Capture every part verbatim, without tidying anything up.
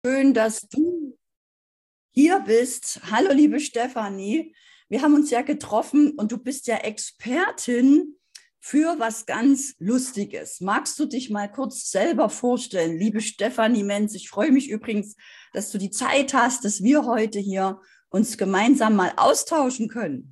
schön, dass du hier bist. Hallo, liebe Stefanie. Wir haben uns ja getroffen und du bist ja Expertin für was ganz Lustiges. Magst du dich mal kurz selber vorstellen? Liebe Stefanie Menz, ich freue mich übrigens, dass du die Zeit hast, dass wir heute hier uns gemeinsam mal austauschen können.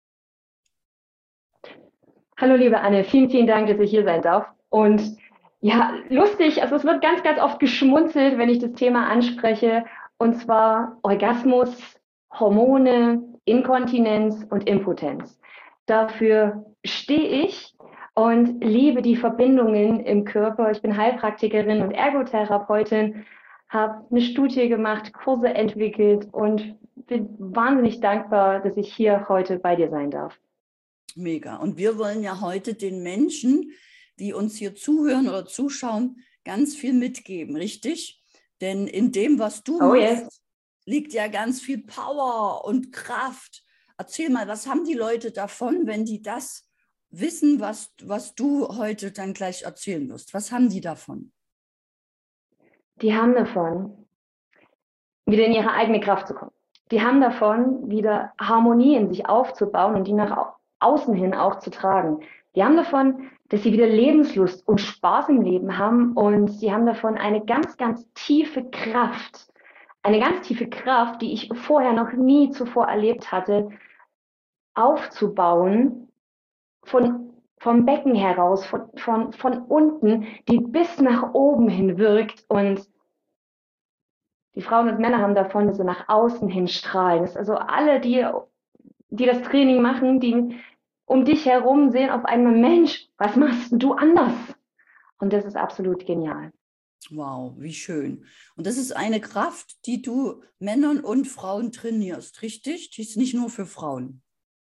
Hallo, liebe Anne, vielen, vielen Dank, dass ich hier sein darf. Und ja, lustig, also es wird ganz, ganz oft geschmunzelt, wenn ich das Thema anspreche, und zwar Orgasmus, Hormone, Inkontinenz und Impotenz. Dafür stehe ich und liebe die Verbindungen im Körper. Ich bin Heilpraktikerin und Ergotherapeutin, habe eine Studie gemacht, Kurse entwickelt und bin wahnsinnig dankbar, dass ich hier heute bei dir sein darf. Mega. Und wir wollen ja heute den Menschen, die uns hier zuhören oder zuschauen, ganz viel mitgeben, richtig? Denn in dem, was du Oh machst, yes. liegt ja ganz viel Power und Kraft. Erzähl mal, was haben die Leute davon, wenn die das wissen, was, was du heute dann gleich erzählen wirst? Was haben die davon? Die haben davon, wieder in ihre eigene Kraft zu kommen. Die haben davon, wieder Harmonie in sich aufzubauen und die nach außen hin auch zu tragen. Die haben davon, dass sie wieder Lebenslust und Spaß im Leben haben, und sie haben davon eine ganz, ganz tiefe Kraft. Eine ganz tiefe Kraft, die ich vorher noch nie zuvor erlebt hatte, aufzubauen, von, vom Becken heraus, von, von, von unten, die bis nach oben hin wirkt. Und die Frauen und Männer haben davon, dass sie nach außen hin strahlen. Das ist also alle, die, die das Training machen, die um dich herum sehen auf einmal, Mensch, was machst du anders? Und das ist absolut genial. Wow, wie schön. Und das ist eine Kraft, die du Männern und Frauen trainierst, richtig? Die ist nicht nur für Frauen.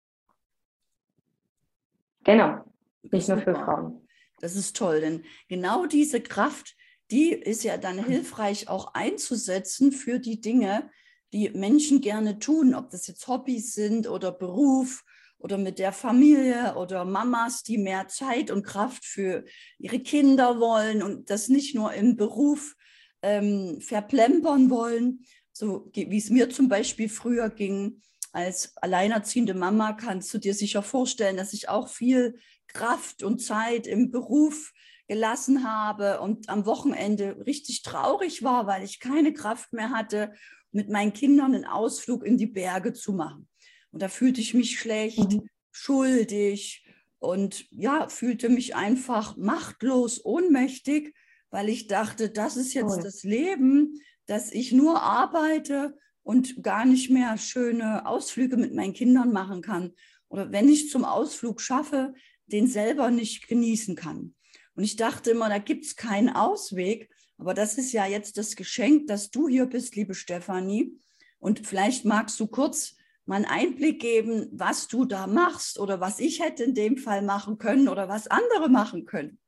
Genau, Das nicht ist nur für super. Frauen. Das ist toll, denn genau diese Kraft, die ist ja dann hilfreich auch einzusetzen für die Dinge, die Menschen gerne tun, ob das jetzt Hobbys sind oder Beruf oder mit der Familie oder Mamas, die mehr Zeit und Kraft für ihre Kinder wollen und das nicht nur im Beruf ähm, verplempern wollen, so wie es mir zum Beispiel früher ging. Als alleinerziehende Mama kannst du dir sicher vorstellen, dass ich auch viel Kraft und Zeit im Beruf gelassen habe und am Wochenende richtig traurig war, weil ich keine Kraft mehr hatte, mit meinen Kindern einen Ausflug in die Berge zu machen. Und da fühlte ich mich schlecht, Mhm. schuldig und ja, fühlte mich einfach machtlos, ohnmächtig, weil ich dachte, das ist jetzt Toll. das Leben, dass ich nur arbeite und gar nicht mehr schöne Ausflüge mit meinen Kindern machen kann. Oder wenn ich zum Ausflug schaffe, den selber nicht genießen kann. Und ich dachte immer, da gibt es keinen Ausweg. Aber das ist ja jetzt das Geschenk, dass du hier bist, liebe Stefanie. Und vielleicht magst du kurz mal einen Einblick geben, was du da machst oder was ich hätte in dem Fall machen können oder was andere machen können.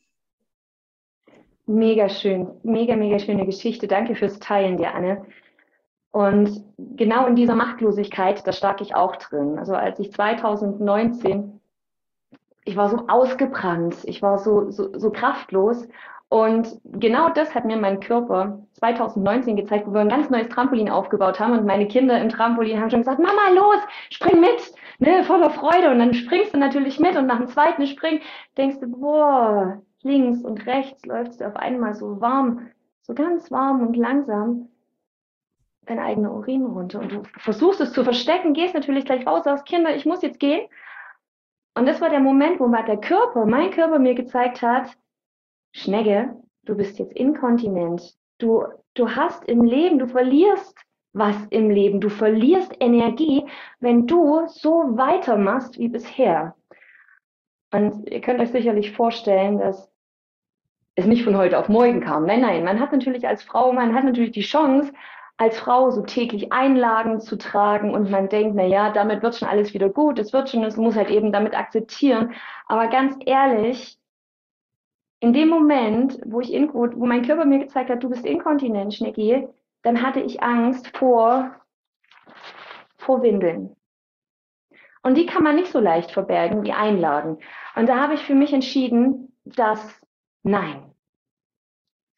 Mega schön, mega, mega schöne Geschichte. Danke fürs Teilen, dir, Anne. Und genau in dieser Machtlosigkeit, da stak ich auch drin. Also als ich zwanzig neunzehn, ich war so ausgebrannt, ich war so, so, so kraftlos. Und genau das hat mir mein Körper zwanzig neunzehn gezeigt, wo wir ein ganz neues Trampolin aufgebaut haben. Und meine Kinder im Trampolin haben schon gesagt, Mama, los, spring mit, ne, voller Freude. Und dann springst du natürlich mit, und nach dem zweiten Spring denkst du, boah, links und rechts läufst du auf einmal so warm, so ganz warm und langsam dein eigener Urin runter. Und du versuchst es zu verstecken, gehst natürlich gleich raus, sagst, Kinder, ich muss jetzt gehen. Und das war der Moment, wo der Körper, mein Körper mir gezeigt hat, Schnecke, du bist jetzt inkontinent. Du, du hast im Leben, du verlierst was im Leben. Du verlierst Energie, wenn du so weitermachst wie bisher. Und ihr könnt euch sicherlich vorstellen, dass es nicht von heute auf morgen kam. Nein, nein, man hat natürlich als Frau, man hat natürlich die Chance, als Frau so täglich Einlagen zu tragen, und man denkt, na ja, damit wird schon alles wieder gut, es wird schon, es muss halt eben damit akzeptieren. Aber ganz ehrlich, in dem Moment, wo ich in, wo, wo mein Körper mir gezeigt hat, du bist inkontinent, Schnecki, dann hatte ich Angst vor, vor Windeln. Und die kann man nicht so leicht verbergen wie Einlagen. Und da habe ich für mich entschieden, dass nein,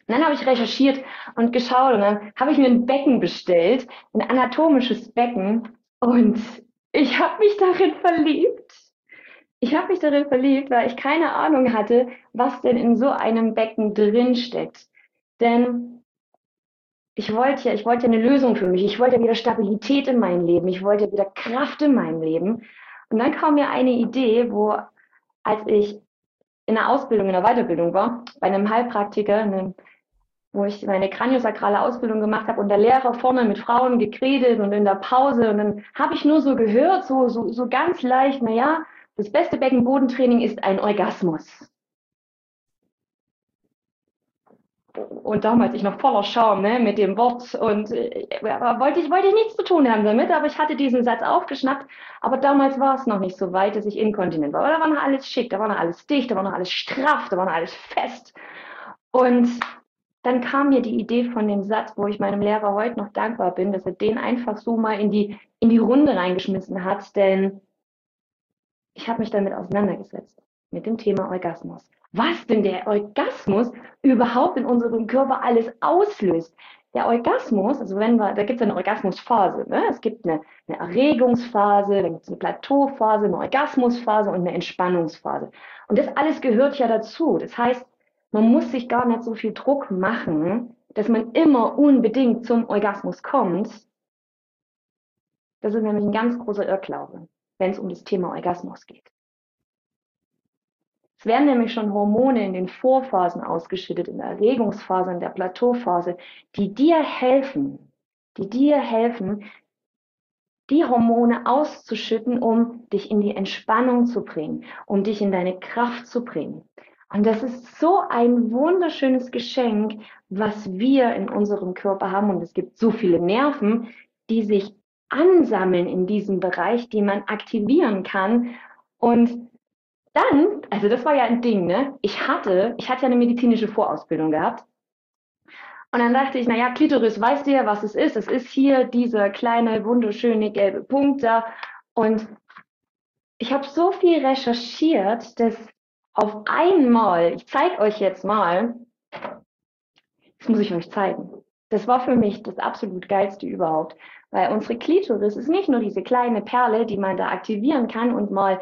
Und dann habe ich recherchiert und geschaut und dann habe ich mir ein Becken bestellt, ein anatomisches Becken und ich habe mich darin verliebt. Ich habe mich darin verliebt, weil ich keine Ahnung hatte, was denn in so einem Becken drin steckt. Denn ich wollte ja, ich wollte ja eine Lösung für mich. Ich wollte ja wieder Stabilität in meinem Leben. Ich wollte ja wieder Kraft in meinem Leben. Und dann kam mir eine Idee, wo, als ich in der Ausbildung, in der Weiterbildung war, bei einem Heilpraktiker, einem, wo ich meine kraniosakrale Ausbildung gemacht habe und der Lehrer vorne mit Frauen geredet und in der Pause und dann habe ich nur so gehört, so, so, so ganz leicht, na ja, das beste Beckenbodentraining ist ein Orgasmus. Und damals ich noch voller Scham, ne, mit dem Wort und äh, wollte ich, wollte ich nichts zu tun haben damit, aber ich hatte diesen Satz aufgeschnappt, aber damals war es noch nicht so weit, dass ich inkontinent war. Aber da war noch alles schick, da war noch alles dicht, da war noch alles straff, da war noch alles fest. Und dann kam mir die Idee von dem Satz, wo ich meinem Lehrer heute noch dankbar bin, dass er den einfach so mal in die, in die Runde reingeschmissen hat, denn ich habe mich damit auseinandergesetzt, mit dem Thema Orgasmus. Was denn der Orgasmus überhaupt in unserem Körper alles auslöst. Der Orgasmus, also wenn wir, da gibt es eine Orgasmusphase, ne? Es gibt eine, eine Erregungsphase, dann gibt es eine Plateauphase, eine Orgasmusphase und eine Entspannungsphase. Und das alles gehört ja dazu. Das heißt, man muss sich gar nicht so viel Druck machen, dass man immer unbedingt zum Orgasmus kommt. Das ist nämlich ein ganz großer Irrglaube, wenn es um das Thema Orgasmus geht. Es werden nämlich schon Hormone in den Vorphasen ausgeschüttet, in der Erregungsphase, in der Plateauphase, die dir helfen, die dir helfen, die Hormone auszuschütten, um dich in die Entspannung zu bringen, um dich in deine Kraft zu bringen. Und das ist so ein wunderschönes Geschenk, was wir in unserem Körper haben. Und es gibt so viele Nerven, die sich ansammeln in diesem Bereich, die man aktivieren kann. Und dann, also das war ja ein Ding, ne? Ich hatte, ich hatte ja eine medizinische Vorausbildung gehabt. Und dann dachte ich, naja, Klitoris, weißt du ja, was es ist? Es ist hier dieser kleine, wunderschöne gelbe Punkt da. Und ich habe so viel recherchiert, dass auf einmal, ich zeige euch jetzt mal, das muss ich euch zeigen. Das war für mich das absolut geilste überhaupt. Weil unsere Klitoris ist nicht nur diese kleine Perle, die man da aktivieren kann und mal,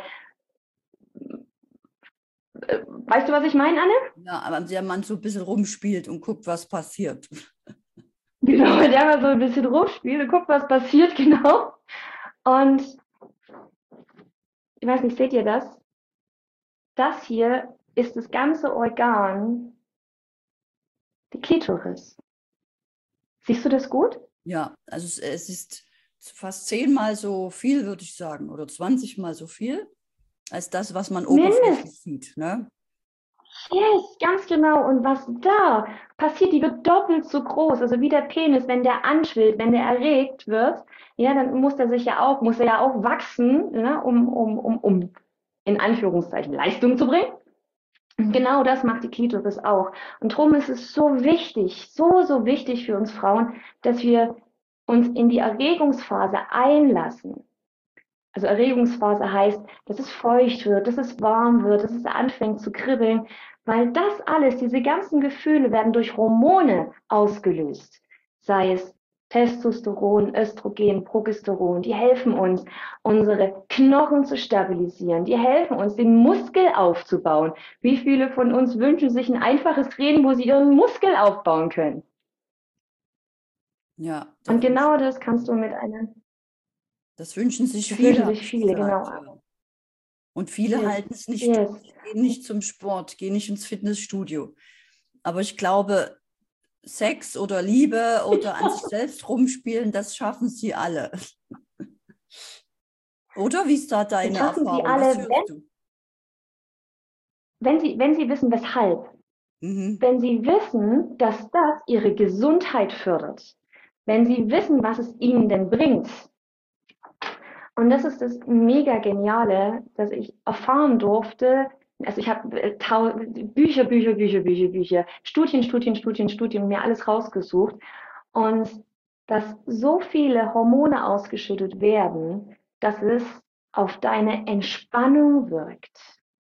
weißt du, was ich meine, Anne? Ja, aber der Mann so ein bisschen rumspielt und guckt, was passiert. Genau, der mal so ein bisschen rumspielt und guckt, was passiert, genau. Und ich weiß nicht, seht ihr das? Das hier ist das ganze Organ, die Klitoris. Siehst du das gut? Ja, also es, es ist fast zehnmal so viel, würde ich sagen, oder zwanzigmal so viel, als das, was man oberflächlich sieht. Ne? Yes, ganz genau. Und was da passiert, die wird doppelt so groß. Also wie der Penis, wenn der anschwillt, wenn der erregt wird, ja, dann muss er sich ja auch, muss er ja auch wachsen, ne, um, um, um, um in Anführungszeichen Leistung zu bringen. Und genau das macht die Klitoris auch. Und darum ist es so wichtig, so, so wichtig für uns Frauen, dass wir uns in die Erregungsphase einlassen. Also Erregungsphase heißt, dass es feucht wird, dass es warm wird, dass es anfängt zu kribbeln, weil das alles, diese ganzen Gefühle werden durch Hormone ausgelöst. Sei es Testosteron, Östrogen, Progesteron, die helfen uns, unsere Knochen zu stabilisieren, die helfen uns, den Muskel aufzubauen. Wie viele von uns wünschen sich ein einfaches Training, wo sie ihren Muskel aufbauen können? Ja, Und genau das kannst du mit einer... Das wünschen sich das viele, wünschen sich viele, gesagt, genau. ja. Und viele Yes. halten es nicht Yes. durch, gehen nicht zum Sport, gehen nicht ins Fitnessstudio. Aber ich glaube, Sex oder Liebe oder an sich selbst rumspielen, das schaffen sie alle. Oder wie ist da deine Das schaffen Erfahrung? sie alle, Was hörst wenn, du? wenn, sie, wenn sie wissen, weshalb. Mhm. Wenn sie wissen, dass das ihre Gesundheit fördert. Wenn sie wissen, was es ihnen denn bringt. Und das ist das mega Geniale, dass ich erfahren durfte. Also ich habe äh, Bücher, Bücher, Bücher, Bücher, Bücher, Studien, Studien, Studien, Studien, mir alles rausgesucht. Und dass so viele Hormone ausgeschüttet werden, dass es auf deine Entspannung wirkt.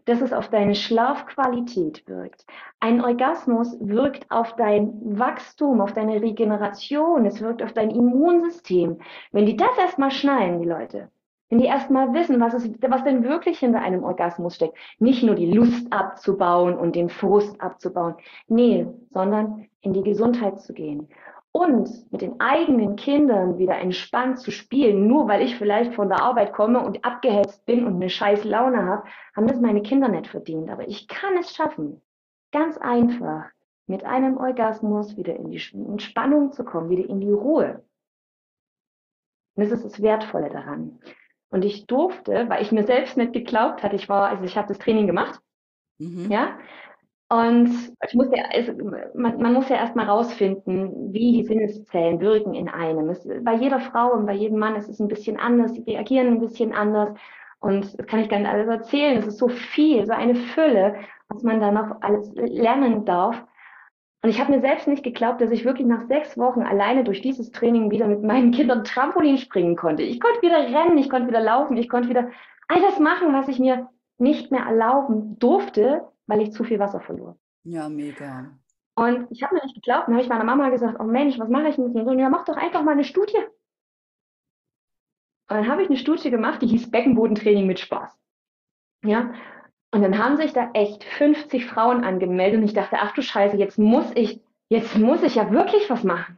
dass es auf deine Schlafqualität wirkt. Ein Orgasmus wirkt auf dein Wachstum, auf deine Regeneration, es wirkt auf dein Immunsystem. Wenn die das erstmal schnallen, die Leute, wenn die erstmal wissen, was, es, was denn wirklich hinter einem Orgasmus steckt, nicht nur die Lust abzubauen und den Frust abzubauen, nee, sondern in die Gesundheit zu gehen. Und mit den eigenen Kindern wieder entspannt zu spielen, nur weil ich vielleicht von der Arbeit komme und abgehetzt bin und eine scheiß Laune habe, haben das meine Kinder nicht verdient. Aber ich kann es schaffen, ganz einfach mit einem Orgasmus wieder in die Entspannung zu kommen, wieder in die Ruhe. Und das ist das Wertvolle daran. Und ich durfte, weil ich mir selbst nicht geglaubt hatte, ich war, also ich habe das Training gemacht, Mhm. ja, und ich musste, also man, man muss ja erstmal rausfinden, wie die Sinneszellen wirken in einem. Es, bei jeder Frau und bei jedem Mann ist es ein bisschen anders, die reagieren ein bisschen anders. Und das kann ich gar nicht alles erzählen. Es ist so viel, so eine Fülle, was man da noch alles lernen darf. Und ich habe mir selbst nicht geglaubt, dass ich wirklich nach sechs Wochen alleine durch dieses Training wieder mit meinen Kindern Trampolin springen konnte. Ich konnte wieder rennen, ich konnte wieder laufen, ich konnte wieder all das machen, was ich mir nicht mehr erlauben durfte, weil ich zu viel Wasser verlor. Ja, mega. Und ich habe mir nicht geglaubt, dann habe ich meiner Mama gesagt, oh Mensch, was mache ich denn jetzt? Und ja, mach doch einfach mal eine Studie. Und dann habe ich eine Studie gemacht, die hieß Beckenbodentraining mit Spaß. Ja, und dann haben sich da echt fünfzig Frauen angemeldet und ich dachte, ach du Scheiße, jetzt muss ich, jetzt muss ich ja wirklich was machen.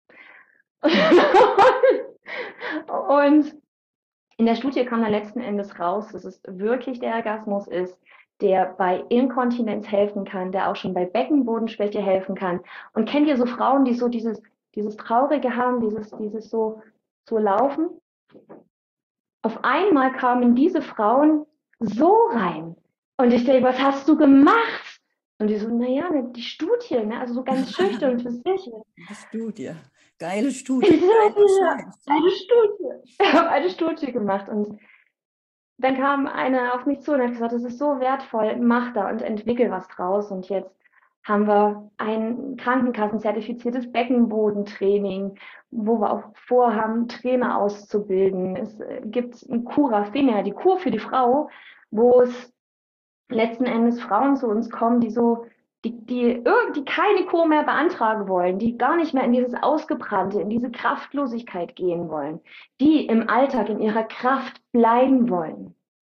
Und in der Studie kam dann letzten Endes raus, dass es wirklich der Orgasmus ist, der bei Inkontinenz helfen kann, der auch schon bei Beckenbodenschwäche helfen kann. Und kennt ihr so Frauen, die so dieses, dieses Traurige haben, dieses, dieses so, so laufen? Auf einmal kamen diese Frauen so rein. Und ich denke, was hast du gemacht? Und die so, naja, ne, die Studie, ne? Also so ganz schüchtern für sich. Die Studie. Geile Ich Studie, so, geiler ja, Scheiß. eine Studie. Ich habe eine Studie gemacht und dann kam eine auf mich zu und hat gesagt, das ist so wertvoll, mach da und entwickel was draus. Und jetzt haben wir ein krankenkassenzertifiziertes Beckenbodentraining, wo wir auch vorhaben, Trainer auszubilden. Es äh, gibt ein Cura Femina, die Kur für die Frau, wo es letzten Endes Frauen zu uns kommen, die so, die, die, die keine Kur mehr beantragen wollen, die gar nicht mehr in dieses Ausgebrannte, in diese Kraftlosigkeit gehen wollen, die im Alltag in ihrer Kraft bleiben wollen.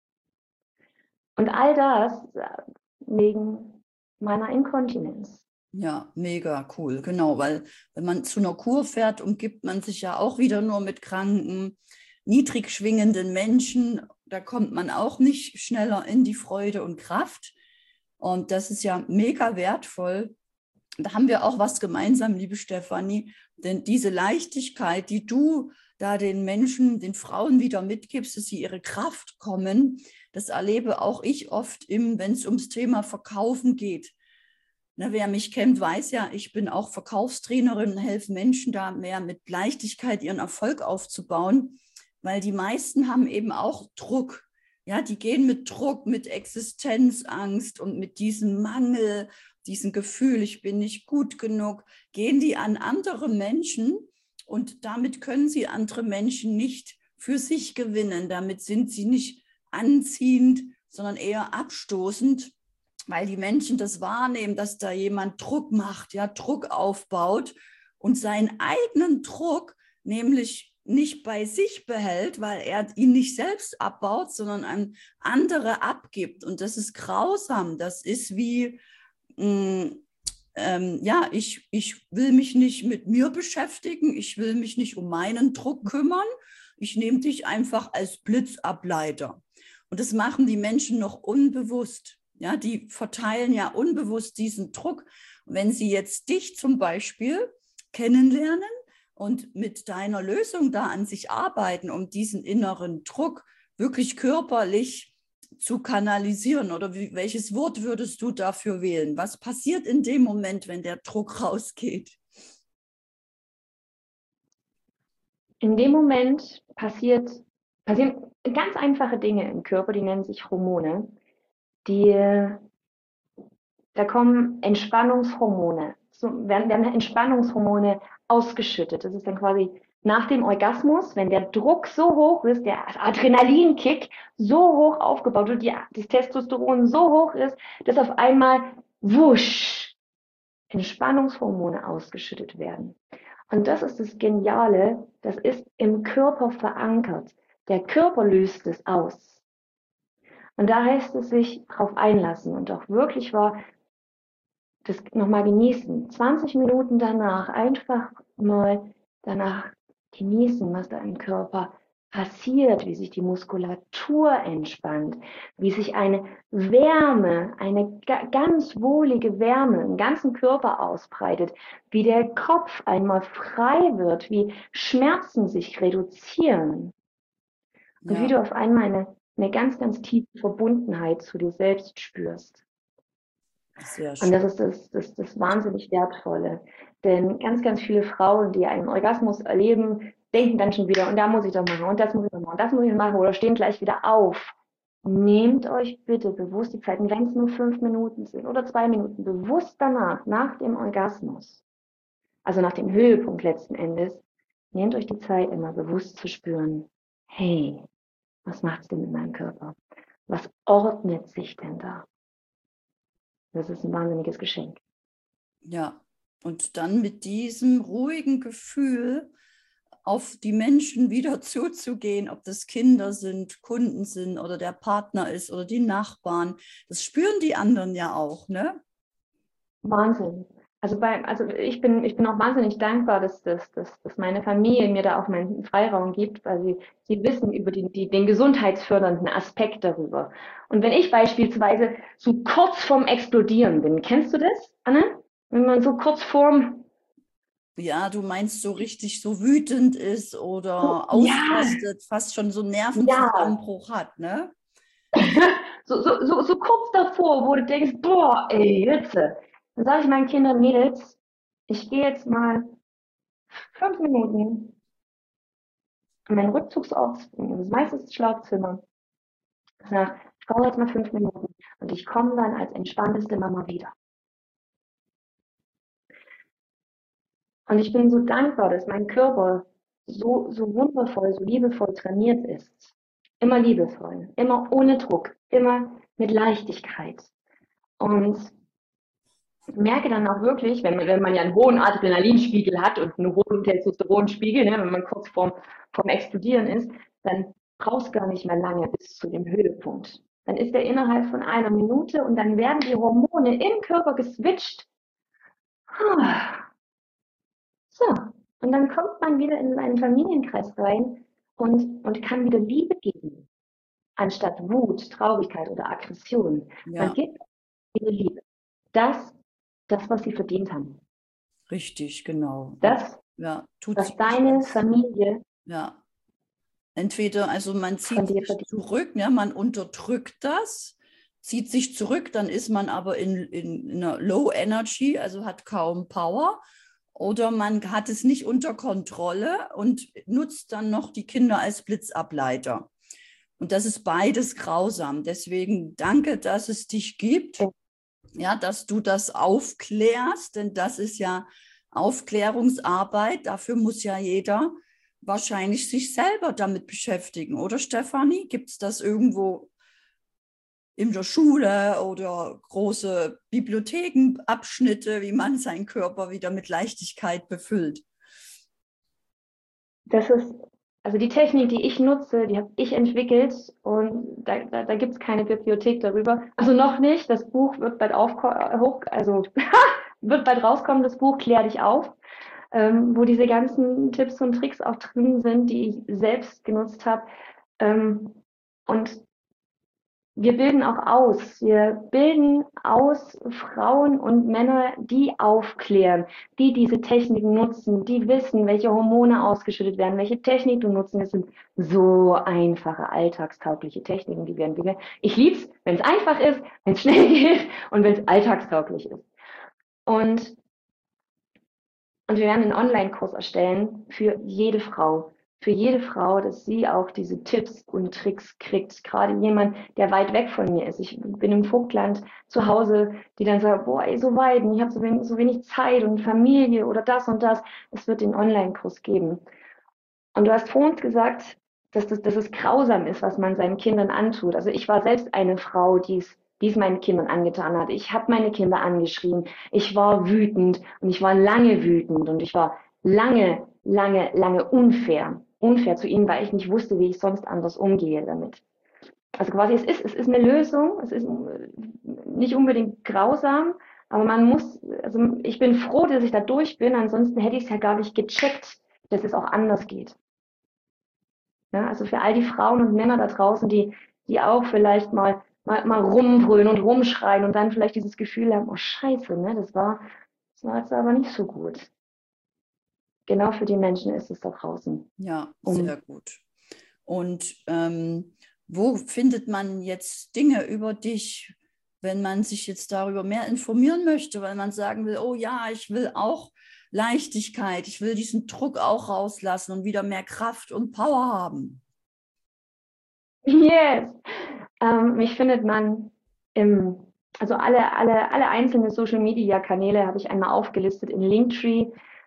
Und all das wegen meiner Inkontinenz. Ja, mega cool, genau, weil wenn man zu einer Kur fährt, umgibt man sich ja auch wieder nur mit kranken, niedrig schwingenden Menschen. Da kommt man auch nicht schneller in die Freude und Kraft. Und das ist ja mega wertvoll. Da haben wir auch was gemeinsam, liebe Stefanie, denn diese Leichtigkeit, die du da den Menschen, den Frauen wieder mitgibst, dass sie ihre Kraft kommen, das erlebe auch ich oft, wenn es ums Thema Verkaufen geht. Na, wer mich kennt, weiß ja, ich bin auch Verkaufstrainerin und helfe Menschen da mehr mit Leichtigkeit ihren Erfolg aufzubauen, weil die meisten haben eben auch Druck. Ja, die gehen mit Druck, mit Existenzangst und mit diesem Mangel, diesem Gefühl, ich bin nicht gut genug, gehen die an andere Menschen und damit können sie andere Menschen nicht für sich gewinnen. Damit sind sie nicht anziehend, sondern eher abstoßend, weil die Menschen das wahrnehmen, dass da jemand Druck macht, ja, Druck aufbaut und seinen eigenen Druck nämlich nicht bei sich behält, weil er ihn nicht selbst abbaut, sondern an andere abgibt. Und das ist grausam. Das ist wie, mh, ähm, ja, ich, ich will mich nicht mit mir beschäftigen, ich will mich nicht um meinen Druck kümmern. Ich nehme dich einfach als Blitzableiter. Und das machen die Menschen noch unbewusst. Ja, die verteilen ja unbewusst diesen Druck. Und wenn sie jetzt dich zum Beispiel kennenlernen und mit deiner Lösung da an sich arbeiten, um diesen inneren Druck wirklich körperlich zu kanalisieren, oder wie, welches Wort würdest du dafür wählen? Was passiert in dem Moment, wenn der Druck rausgeht? In dem Moment passiert, passieren ganz einfache Dinge im Körper, die nennen sich Hormone. Die, da kommen Entspannungshormone, so werden, werden Entspannungshormone ausgeschüttet. Das ist dann quasi nach dem Orgasmus, wenn der Druck so hoch ist, der Adrenalinkick so hoch aufgebaut wird, die, das Testosteron so hoch ist, dass auf einmal wusch Entspannungshormone ausgeschüttet werden. Und das ist das Geniale, das ist im Körper verankert. Der Körper löst es aus. Und da heißt es sich darauf einlassen und auch wirklich war, das nochmal genießen. zwanzig Minuten danach einfach mal danach genießen, was da im Körper passiert, wie sich die Muskulatur entspannt, wie sich eine Wärme, eine ganz wohlige Wärme im ganzen Körper ausbreitet, wie der Kopf einmal frei wird, wie Schmerzen sich reduzieren und wie Ja, du auf einmal eine, eine ganz, ganz tiefe Verbundenheit zu dir selbst spürst. sehr Und das schön. ist das, das, das wahnsinnig Wertvolle. Denn ganz, ganz viele Frauen, die einen Orgasmus erleben, denken dann schon wieder, und da muss ich doch machen, und das muss ich doch machen, und das muss ich machen, oder stehen gleich wieder auf. Nehmt euch bitte bewusst die Zeit, und wenn es nur fünf Minuten sind oder zwei Minuten, bewusst danach, nach dem Orgasmus, also nach dem Höhepunkt letzten Endes, nehmt euch die Zeit, immer bewusst zu spüren, hey, was macht's denn mit meinem Körper? Was ordnet sich denn da? Das ist ein wahnsinniges Geschenk. Ja, und dann mit diesem ruhigen Gefühl auf die Menschen wieder zuzugehen, ob das Kinder sind, Kunden sind oder der Partner ist oder die Nachbarn. Das spüren die anderen ja auch, ne? Wahnsinn. Also bei, also ich bin, ich bin auch wahnsinnig dankbar, dass, dass, dass, dass meine Familie mir da auch meinen Freiraum gibt, weil sie, sie wissen über die, die, den gesundheitsfördernden Aspekt darüber. Und wenn ich beispielsweise so kurz vorm Explodieren bin, kennst du das, Anne? Wenn man so kurz vorm, Ja, du meinst so richtig so wütend ist so, oder ja, ausrastet, fast schon so einen ja, Nervenzusammenbruch hat, ne? so, so, so, so kurz davor, wo du denkst, boah, ey, jetzt. Dann sage ich meinen Kindern, Mädels, ich gehe jetzt mal fünf Minuten an meinen Rückzugsort, das ist meistens das Schlafzimmer. Ich sage, ich brauche jetzt mal fünf Minuten und ich komme dann als entspannteste Mama wieder. Und ich bin so dankbar, dass mein Körper so, so wundervoll, so liebevoll trainiert ist. Immer liebevoll, immer ohne Druck, immer mit Leichtigkeit. Und merke dann auch wirklich, wenn man, wenn man ja einen hohen Adrenalinspiegel hat und einen hohen Testosteronspiegel, ne, wenn man kurz vorm, vorm Explodieren ist, dann brauchst du gar nicht mehr lange bis zu dem Höhepunkt. Dann ist er innerhalb von einer Minute und dann werden die Hormone im Körper geswitcht. So, und dann kommt man wieder in seinen Familienkreis rein und, und kann wieder Liebe geben, anstatt Wut, Traurigkeit oder Aggression. Man Ja, gibt wieder Liebe. Das, das, was sie verdient haben. richtig, genau. Und Das, ja, tut was sie nicht deine als, Familie ja. Entweder, also man von zieht dir sich verdient. zurück, ja, man unterdrückt das, zieht sich zurück, dann ist man aber in, in, in einer Low Energy, also hat kaum Power. Oder man hat es nicht unter Kontrolle und nutzt dann noch die Kinder als Blitzableiter. Und das ist beides grausam. Deswegen danke, dass es dich gibt, ja, dass du das aufklärst, denn das ist ja Aufklärungsarbeit. Dafür muss ja jeder wahrscheinlich sich selber damit beschäftigen, oder Stefanie? Gibt es das irgendwo in der Schule oder große Bibliothekenabschnitte, wie man seinen Körper wieder mit Leichtigkeit befüllt? Das ist, also die Technik, die ich nutze, die habe ich entwickelt und da, da, da gibt es keine Bibliothek darüber. Also noch nicht. Das Buch wird bald hoch, also wird bald rauskommen, das Buch Klär dich auf, ähm, wo diese ganzen Tipps und Tricks auch drin sind, die ich selbst genutzt habe. Ähm, und wir bilden auch aus. Wir bilden aus Frauen und Männer, die aufklären, die diese Techniken nutzen, die wissen, welche Hormone ausgeschüttet werden, welche Technik du nutzen. Das sind so einfache, alltagstaugliche Techniken, die wir entwickeln. Ich lieb's, wenn es einfach ist, wenn es schnell geht und wenn es alltagstauglich ist. Und, und wir werden einen Online-Kurs erstellen für jede Frau. Für jede Frau, dass sie auch diese Tipps und Tricks kriegt. Gerade jemand, der weit weg von mir ist. Ich bin im Vogtland zu Hause, die dann sagt, boah, ey, so weit, und ich habe so wenig, so wenig Zeit und Familie oder das und das. Es wird den Online-Kurs geben. Und du hast vor uns gesagt, dass, das, dass es grausam ist, was man seinen Kindern antut. Also ich war selbst eine Frau, die es, die es meinen Kindern angetan hat. Ich habe meine Kinder angeschrien. Ich war wütend und ich war lange wütend und ich war lange, lange, lange unfair. Unfair zu ihnen, weil ich nicht wusste, wie ich sonst anders umgehe damit. Also quasi, es ist, es ist eine Lösung. Es ist nicht unbedingt grausam, aber man muss, also ich bin froh, dass ich da durch bin. Ansonsten hätte ich es ja gar nicht gecheckt, dass es auch anders geht. Ja, also für all die Frauen und Männer da draußen, die, die auch vielleicht mal, mal, mal rumbrüllen und rumschreien und dann vielleicht dieses Gefühl haben, oh Scheiße, ne, das war, das war jetzt aber nicht so gut. Genau für die Menschen ist es da draußen. Ja, Um, sehr gut. Und ähm, wo findet man jetzt Dinge über dich, wenn man sich jetzt darüber mehr informieren möchte, weil man sagen will, oh ja, ich will auch Leichtigkeit, ich will diesen Druck auch rauslassen und wieder mehr Kraft und Power haben. yes! Ähm, mich findet man im, also alle, alle, alle einzelnen Social Media Kanäle habe ich einmal aufgelistet in Linktree.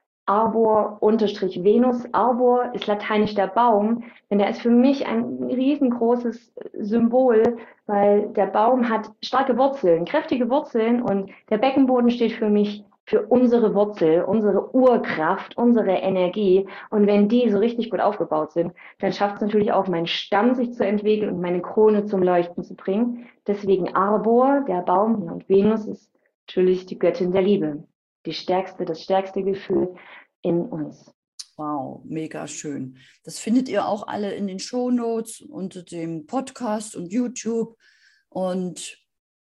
Arbor-Venus. Arbor ist lateinisch der Baum, denn der ist für mich ein riesengroßes Symbol, weil der Baum hat starke Wurzeln, kräftige Wurzeln und der Beckenboden steht für mich für unsere Wurzel, unsere Urkraft, unsere Energie. Und wenn die so richtig gut aufgebaut sind, dann schafft es natürlich auch, meinen Stamm sich zu entwickeln und meine Krone zum Leuchten zu bringen. Deswegen Arbor, der Baum, und Venus ist natürlich die Göttin der Liebe. Die stärkste, das stärkste Gefühl in uns. Wow, mega schön. Das findet ihr auch alle in den Shownotes unter dem Podcast und YouTube. Und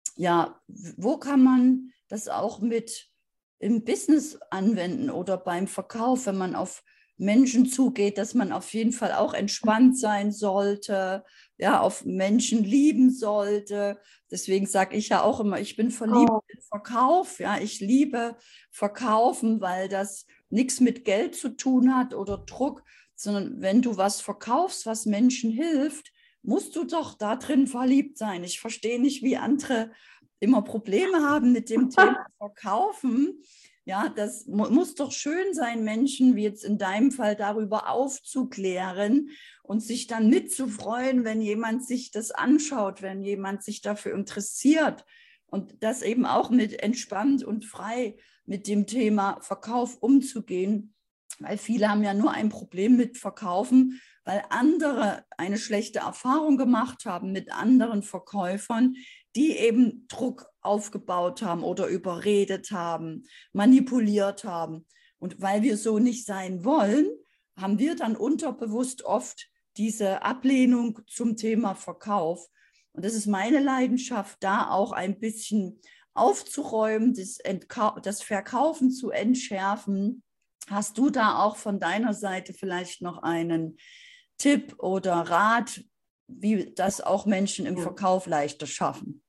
ja, wo kann man das auch mit im Business anwenden oder beim Verkauf, wenn man auf Menschen zugeht, dass man auf jeden Fall auch entspannt sein sollte, ja, auf Menschen lieben sollte. Deswegen sage ich ja auch immer, ich bin verliebt Oh. in Verkauf. Ja, ich liebe Verkaufen, weil das nichts mit Geld zu tun hat oder Druck, sondern wenn du was verkaufst, was Menschen hilft, musst du doch da drin verliebt sein. Ich verstehe nicht, wie andere immer Probleme haben mit dem Thema Verkaufen. Ja, das mu muss doch schön sein, Menschen wie jetzt in deinem Fall darüber aufzuklären und sich dann mitzufreuen, wenn jemand sich das anschaut, wenn jemand sich dafür interessiert und das eben auch mit entspannt und frei mit dem Thema Verkauf umzugehen, weil viele haben ja nur ein Problem mit Verkaufen, weil andere eine schlechte Erfahrung gemacht haben mit anderen Verkäufern, die eben Druck aufgebaut haben oder überredet haben, manipuliert haben. Und weil wir so nicht sein wollen, haben wir dann unterbewusst oft diese Ablehnung zum Thema Verkauf. Und das ist meine Leidenschaft, da auch ein bisschen aufzuräumen, das, das Verkaufen zu entschärfen. Hast du da auch von deiner Seite vielleicht noch einen Tipp oder Rat, wie das auch Menschen im Ja. Verkauf leichter schaffen?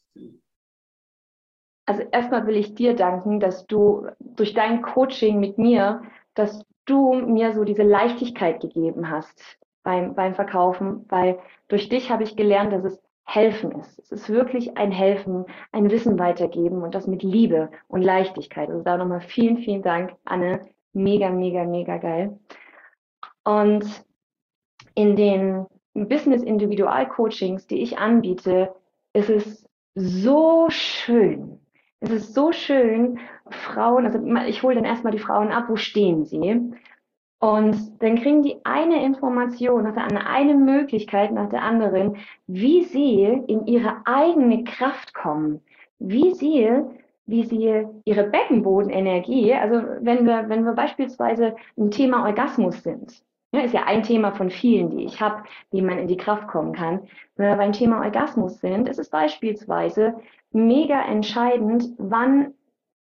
Also erstmal will ich dir danken, dass du durch dein Coaching mit mir, dass du mir so diese Leichtigkeit gegeben hast beim, beim Verkaufen, weil durch dich habe ich gelernt, dass es Helfen ist. Es ist wirklich ein Helfen, ein Wissen weitergeben und das mit Liebe und Leichtigkeit. Also da nochmal vielen, vielen Dank, Anne. Mega, mega, mega geil. Und in den Business-Individual-Coachings, die ich anbiete, ist es so schön. Es ist so schön, Frauen, also ich hole dann erstmal die Frauen ab, wo stehen sie? Und dann kriegen die eine Information nach der anderen, eine Möglichkeit nach der anderen, wie sie in ihre eigene Kraft kommen, wie sie, wie sie ihre Beckenbodenenergie, also wenn wir, wenn wir beispielsweise im Thema Orgasmus sind, ja, ist ja ein Thema von vielen, die ich habe, wie man in die Kraft kommen kann. Wenn wir beim Thema Orgasmus sind, ist es beispielsweise mega entscheidend, wann,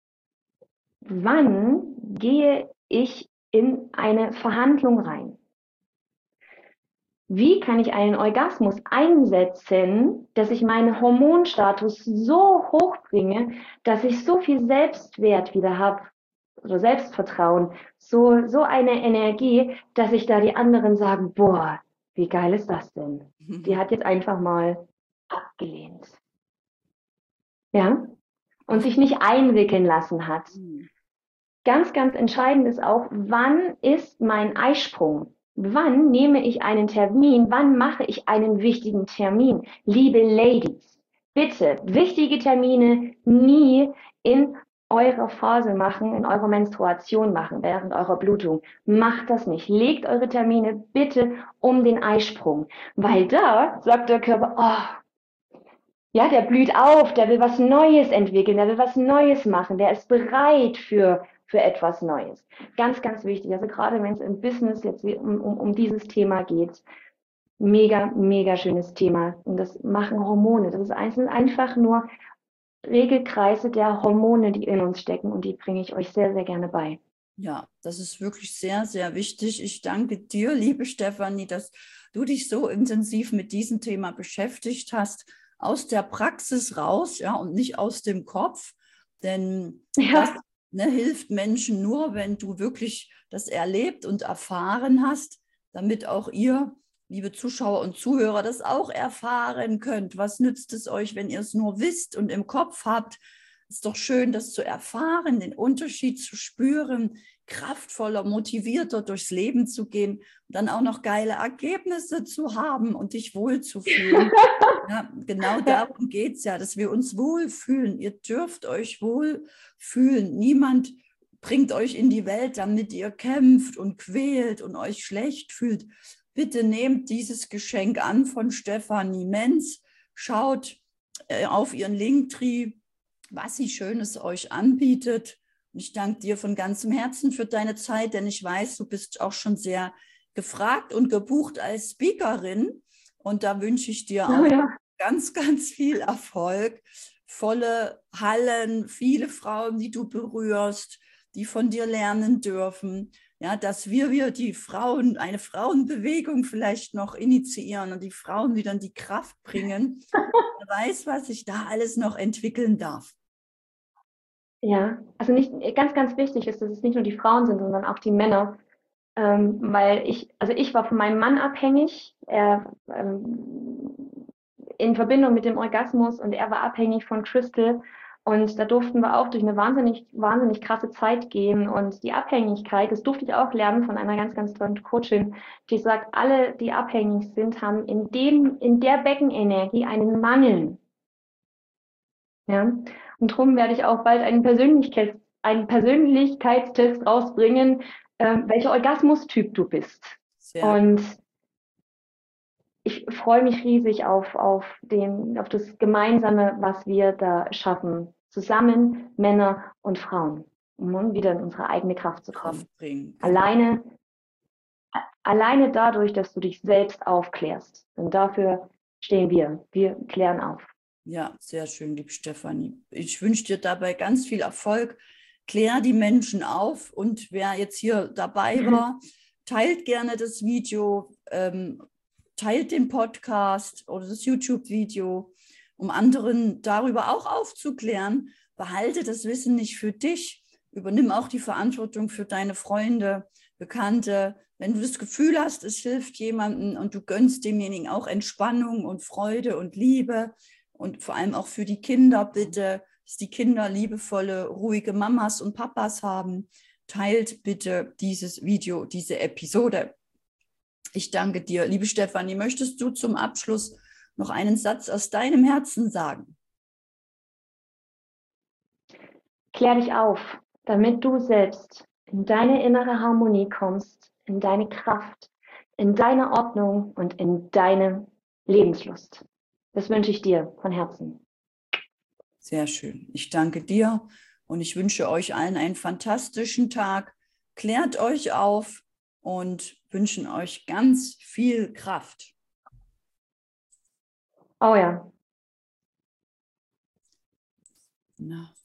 wann gehe ich in eine Verhandlung rein. Wie kann ich einen Orgasmus einsetzen, dass ich meinen Hormonstatus so hoch bringe, dass ich so viel Selbstwert wieder habe oder Selbstvertrauen, so, so eine Energie, dass ich da die anderen sagen, boah, wie geil ist das denn? Die hat jetzt einfach mal abgelehnt. Ja? Und sich nicht einwickeln lassen hat. Ganz, ganz entscheidend ist auch, wann ist mein Eisprung? Wann nehme ich einen Termin? Wann mache ich einen wichtigen Termin? Liebe Ladies, bitte wichtige Termine nie in eurer Phase machen, in eurer Menstruation machen, während eurer Blutung. Macht das nicht. Legt eure Termine bitte um den Eisprung, weil da sagt der Körper, oh, ja, der blüht auf, der will was Neues entwickeln, der will was Neues machen, der ist bereit für, für etwas Neues. Ganz, ganz wichtig. Also gerade wenn es im Business jetzt um, um, um dieses Thema geht, mega, mega schönes Thema. Und das machen Hormone. Das ist einfach nur Regelkreise der Hormone, die in uns stecken, und die bringe ich euch sehr, sehr gerne bei. Ja, das ist wirklich sehr, sehr wichtig. Ich danke dir, liebe Stefanie, dass du dich so intensiv mit diesem Thema beschäftigt hast, aus der Praxis raus, ja, und nicht aus dem Kopf, denn Ja. das, ne, hilft Menschen nur, wenn du wirklich das erlebt und erfahren hast, damit auch ihr, liebe Zuschauer und Zuhörer, das auch erfahren könnt. Was nützt es euch, wenn ihr es nur wisst und im Kopf habt? Ist doch schön, das zu erfahren, den Unterschied zu spüren, kraftvoller, motivierter durchs Leben zu gehen und dann auch noch geile Ergebnisse zu haben und dich wohlzufühlen. Ja, genau darum geht es ja, dass wir uns wohlfühlen. Ihr dürft euch wohlfühlen. Niemand bringt euch in die Welt, damit ihr kämpft und quält und euch schlecht fühlt. Bitte nehmt dieses Geschenk an von Stefanie Menz. Schaut äh, auf ihren Linktree, was sie Schönes euch anbietet. Und ich danke dir von ganzem Herzen für deine Zeit, denn ich weiß, du bist auch schon sehr gefragt und gebucht als Speakerin. Und da wünsche ich dir auch Oh ja. ganz, ganz viel Erfolg, volle Hallen, viele Frauen, die du berührst, die von dir lernen dürfen. Ja, dass wir, wir die Frauen, eine Frauenbewegung vielleicht noch initiieren und die Frauen wieder in die Kraft bringen. Wer weiß, was sich da alles noch entwickeln darf. Ja, also nicht, ganz, ganz wichtig ist, dass es nicht nur die Frauen sind, sondern auch die Männer. Ähm, weil ich, also ich war von meinem Mann abhängig, er, ähm, in Verbindung mit dem Orgasmus, und er war abhängig von Crystal, und da durften wir auch durch eine wahnsinnig, wahnsinnig krasse Zeit gehen, und die Abhängigkeit, das durfte ich auch lernen von einer ganz, ganz tollen Coachin, die sagt, alle, die abhängig sind, haben in dem, in der Beckenenergie einen Mangel. Ja, und darum werde ich auch bald einen Persönlichkeits, einen Persönlichkeitstest rausbringen, äh, welcher Orgasmustyp du bist. Sehr Und ich freue mich riesig auf, auf, den, auf das Gemeinsame, was wir da schaffen. Zusammen, Männer und Frauen, um wieder in unsere eigene Kraft zu kommen. Kraft bringen. Genau. Alleine, alleine dadurch, dass du dich selbst aufklärst. Und dafür stehen wir. Wir klären auf. Ja, sehr schön, liebe Stefanie. Ich wünsche dir dabei ganz viel Erfolg. Klär die Menschen auf, und wer jetzt hier dabei war, teilt gerne das Video, ähm, teilt den Podcast oder das YouTube-Video, um anderen darüber auch aufzuklären. Behalte das Wissen nicht für dich. Übernimm auch die Verantwortung für deine Freunde, Bekannte. Wenn du das Gefühl hast, es hilft jemandem und du gönnst demjenigen auch Entspannung und Freude und Liebe, und vor allem auch für die Kinder bitte, dass die Kinder liebevolle, ruhige Mamas und Papas haben. Teilt bitte dieses Video, diese Episode. Ich danke dir. Liebe Stefanie, möchtest du zum Abschluss noch einen Satz aus deinem Herzen sagen? Klär dich auf, damit du selbst in deine innere Harmonie kommst, in deine Kraft, in deine Ordnung und in deine Lebenslust. Das wünsche ich dir von Herzen. Sehr schön. Ich danke dir und ich wünsche euch allen einen fantastischen Tag. Klärt euch auf und wünschen euch ganz viel Kraft. Oh ja. Na.